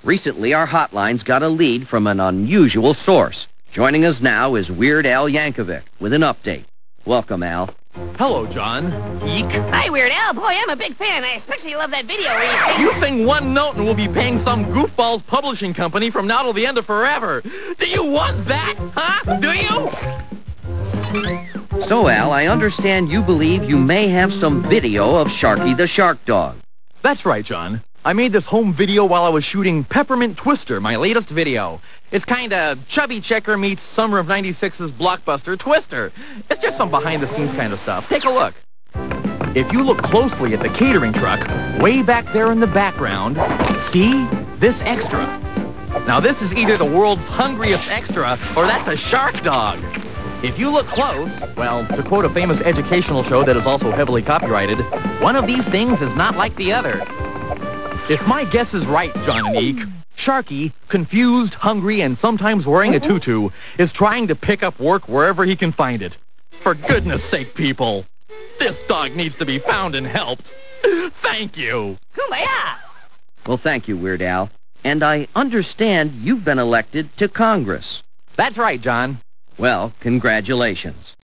Recently, our hotlines got a lead from an unusual source. Joining us now is Weird Al Yankovic with an update. Welcome, Al. Hello, John. Eek. Hi, Weird Al. Boy, I'm a big fan. I especially love that video where You sing one note and we'll be paying some goofball's publishing company from now till the end of forever. Do you want that? Huh? Do you? So, Al, I understand you believe you may have some video of Sharky the Shark Dog. That's right, John. I made this home video while I was shooting Peppermint Twister, my latest video. It's kinda Chubby Checker meets Summer of 96's blockbuster Twister. It's just some behind-the-scenes kind of stuff. Take a look. If you look closely at the catering truck, way back there in the background, see this extra. Now, this is either the world's hungriest extra, or that's a shark dog. If you look close, well, to quote a famous educational show that is also heavily copyrighted, one of these things is not like the other. If my guess is right, John and Eek, Sharky, confused, hungry, and sometimes wearing a tutu, is trying to pick up work wherever he can find it. For goodness sake, people, this dog needs to be found and helped. Thank you. Kumbaya! Well, thank you, Weird Al. And I understand you've been elected to Congress. That's right, John. Well, congratulations.